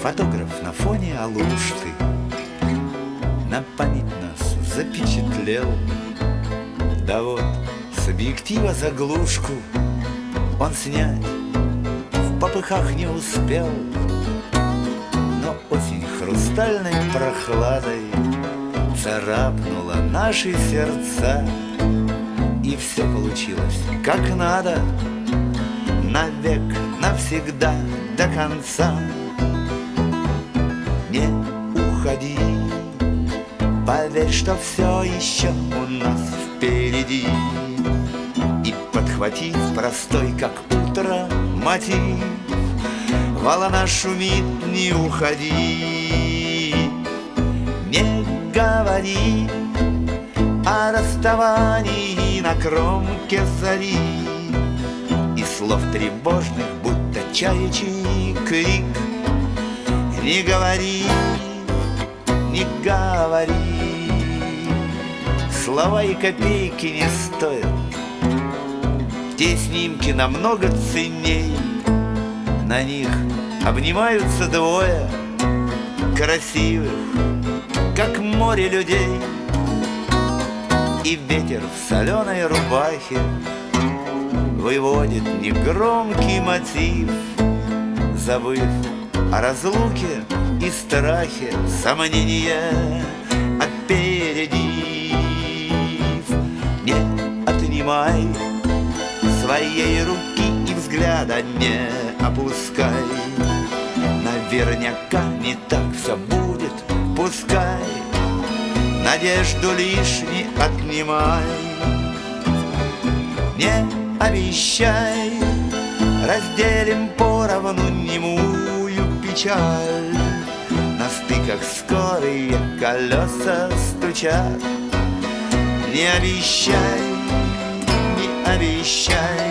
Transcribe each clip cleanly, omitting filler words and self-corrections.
Фотограф на фоне Алушты на память нас запечатлел. Да вот, с объектива заглушку он снять в попыхах не успел. Но осень хрустальной прохладой царапнула наши сердца, и все получилось как надо, навек, навсегда, до конца. Не уходи, поверь, что все еще у нас впереди. И подхватив простой, как утро, мотив, волна шумит, не уходи. Не говори о расставании на кромке зари, и слов тревожных, будто чаячий крик. Не говори, не говори, слова и копейки не стоят. Те снимки намного ценней, на них обнимаются двое красивых, как море людей. И ветер в соленой рубахе выводит негромкий мотив, забыв о разлуке и страхе, сомнения опередив. Не отнимай своей руки и взгляда не опускай. Наверняка не так все будет, пускай надежду лишь не отнимай. Не обещай, разделим поровну немую печаль. На стыках скорые колеса стучат. Не обещай, не обещай.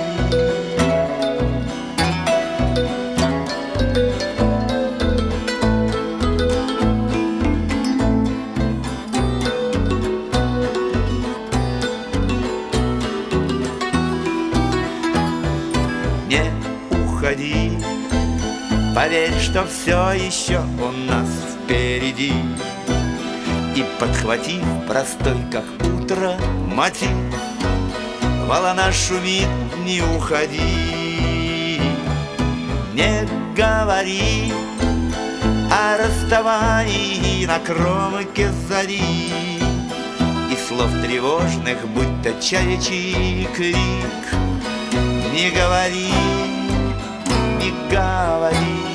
Не уходи, поверь, что все еще у нас впереди. И подхватив простой, как утро, мотив, волна шумит, не уходи. Не говори о расставании на кромке зари, и слов тревожных, будто чаячий крик. Не говори, не говори.